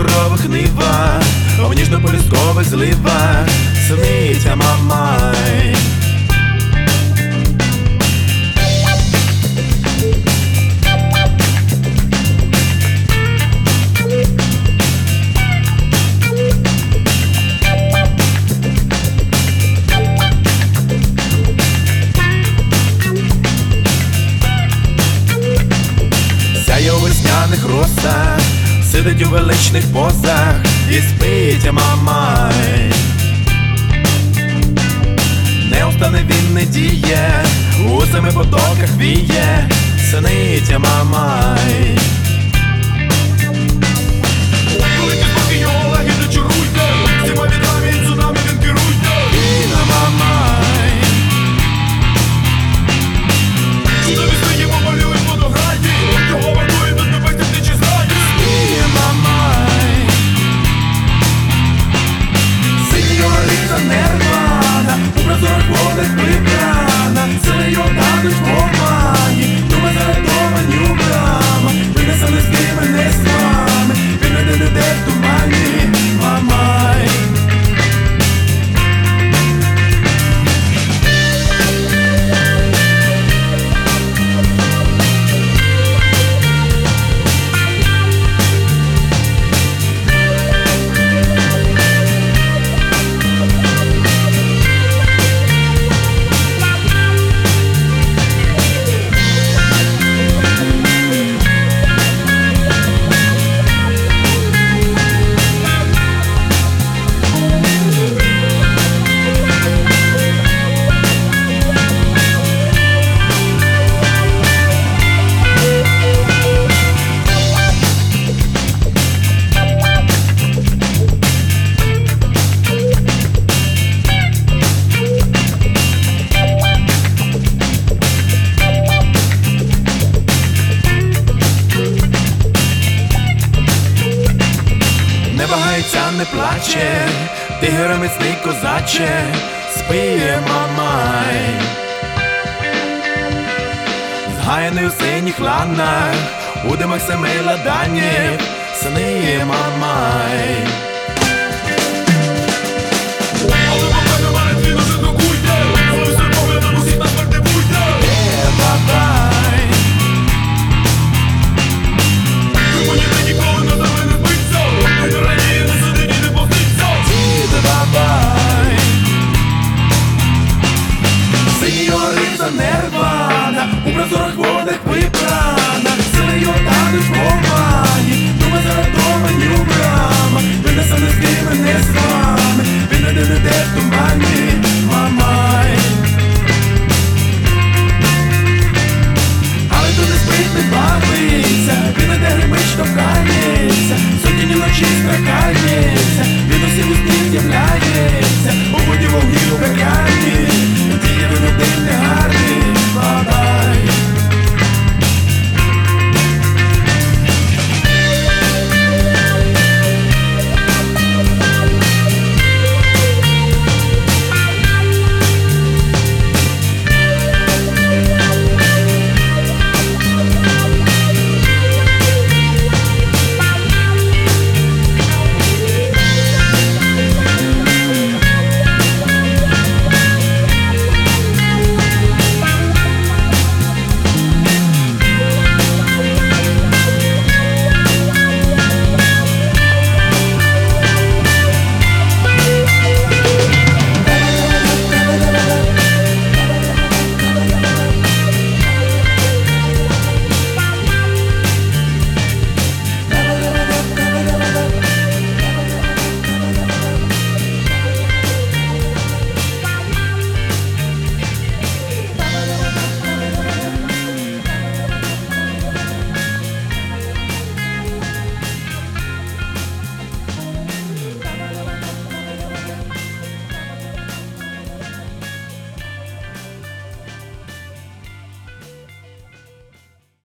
сурових нивах, в ніжно-полюскових зливах сниться Мамай. Сяє у весняних росах, сидить у величних позах і спить Мамай. Не устане він, не діє, у семи потоках віє, сниться Мамай. Великі спокій його лагідно чаруйте, всіма вітрами і цунами він керуйте. І на Мамай. Чудові свині помалюють водограді, його вартує до тебе тисячі зраді. Спіє Мамай. Сині його різа нервана, у прозорих водах прибрана, сили його тануть в обмані, думи зарятовані у брамах, винесені з ними не з вами, він не людей в тумані, Мамай. Не вагається, не плаче, тигр міцний козаче, спіє Мамай. Згаяний у синіх ланах, у димах семи ладанів,